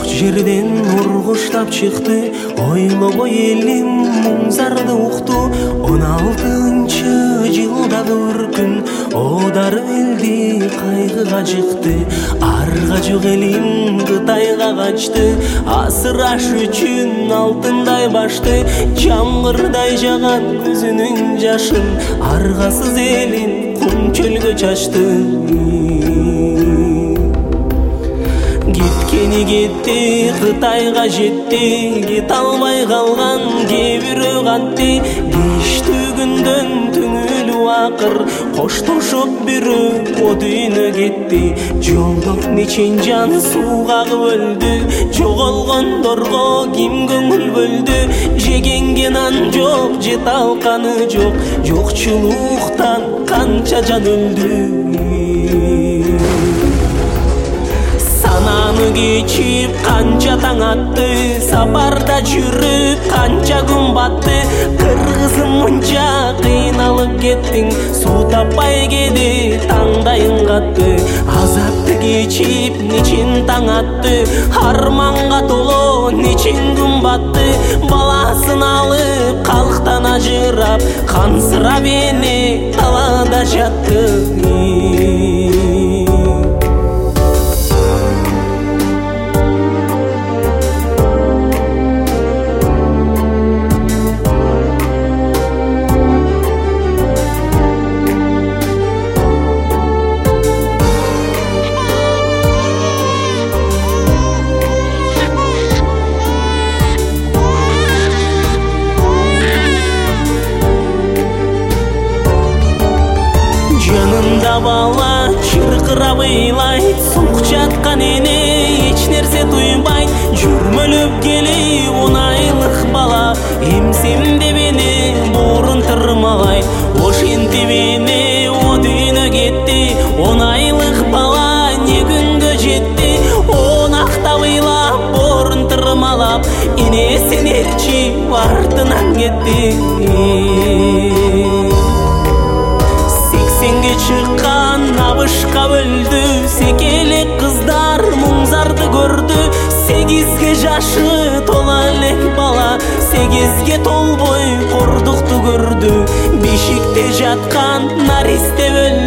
жерден нур куштап чыкты, ойлобой элим муңзарды укту. 16-жылдагы бір күн одар элди кайгыга жыкты. Арга жок элим Кытайга качты, асыраш үчүн алтындай башты. Жамгырдай жаган көзүнүн жашын аргасыз элин кум чөлгө чачты. Кеткени кетти, Кытайга жетти, кете албай калган кээ бирөө кантти. Кештүү күндөн түңүлүү акыр коштошуп бирөө о дүйнө кетти. Жолдо нечин жан суу кагып өлдү, жоголгондорго ким көңүл бөлдү. Жегенге нан жок, жете алканы жок, жокчулуктан канча жан өлдү. Сананы кечип канча таң атты, сапарда жүрүп канча күн батты. Кыргызым мынча кыйналып кеттиң, суу таппай кеди таңдайың катты. Азапты кечип нечин таң атты, арманга толо нечин күн батты. Баласын алып калктан ажырап, кансырап эне талаада жатты. Жанында бала чыркырап ыйлайт, сук жаткан эне эч нерсе туйбайт. Жүрмөлөп келип 10 айлык бала, эмсем деп эне боорун тырмалайт. Ошентип эне о дүйнө кетти, 10 айлык бала не күнгө жетти. Онактап ыйлап боорун тырмалап, энесин ээрчип артынан кетти. Сенге чыккан абышка өлдү, секелек кыздар муңзарды көрдү. 8ге жашы тола элек бала, 8ге толбой кордукту көрдү. Бешикте жаткан наристе өлдү.